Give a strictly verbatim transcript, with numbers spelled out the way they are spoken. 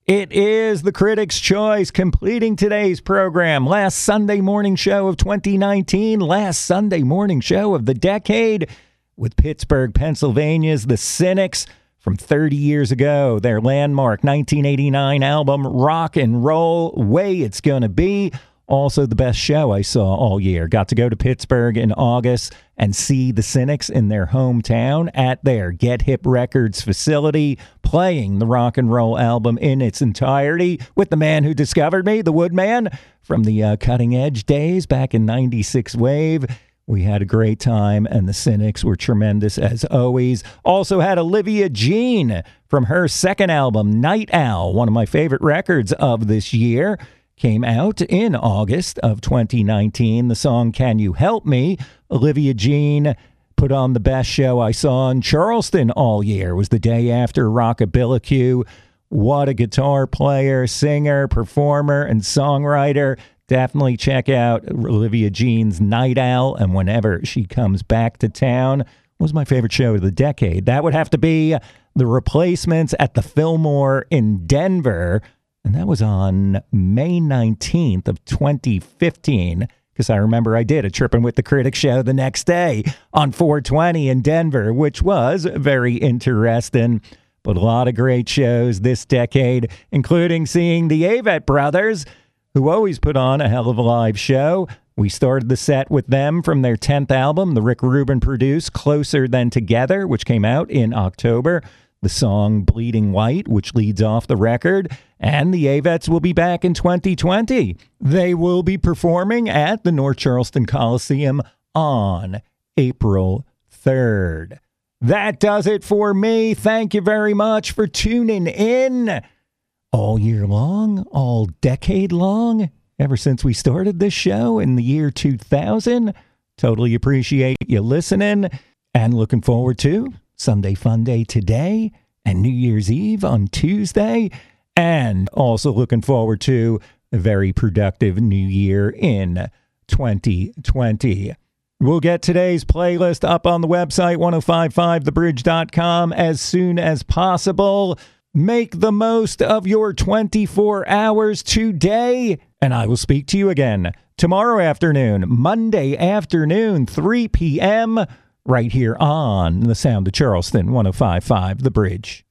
It is the Critics' Choice, completing today's program. Last Sunday morning show of twenty nineteen, last Sunday morning show of the decade, with Pittsburgh, Pennsylvania's The Cynics from thirty years ago. Their landmark nineteen eighty-nine album, Rock and Roll, Way It's Gonna Be. Also the best show I saw all year. Got to go to Pittsburgh in August and see the Cynics in their hometown at their Get Hip Records facility, playing the Rock and Roll album in its entirety with the man who discovered me, the Woodman, from the uh, Cutting Edge days back in ninety-six Wave. We had a great time, and the Cynics were tremendous as always. Also had Olivia Jean from her second album, Night Owl, one of my favorite records of this year. Came out in August of twenty nineteen. The song Can You Help Me? Olivia Jean put on the best show I saw in Charleston all year. It was the day after Rockabilicue. What a guitar player, singer, performer, and songwriter. Definitely check out Olivia Jean's Night Owl, and whenever she comes back to town, was my favorite show of the decade. That would have to be The Replacements at the Fillmore in Denver. And that was on May nineteenth of twenty fifteen, because I remember I did a Trippin' with the Critics show the next day on four twenty in Denver, which was very interesting. But a lot of great shows this decade, including seeing the Avett Brothers, who always put on a hell of a live show. We started the set with them from their tenth album, the Rick Rubin produced Closer Than Together, which came out in October. The song Bleeding White, which leads off the record. And the Avetts will be back in twenty twenty. They will be performing at the North Charleston Coliseum on April third. That does it for me. Thank you very much for tuning in all year long, all decade long, ever since we started this show in the year two thousand. Totally appreciate you listening, and looking forward to Sunday Fun Day today and New Year's Eve on Tuesday. And also looking forward to a very productive new year in twenty twenty. We'll get today's playlist up on the website, ten fifty-five the bridge dot com, as soon as possible. Make the most of your twenty-four hours today, and I will speak to you again tomorrow afternoon, Monday afternoon, three p.m., right here on the Sound of Charleston, ten fifty-five The Bridge.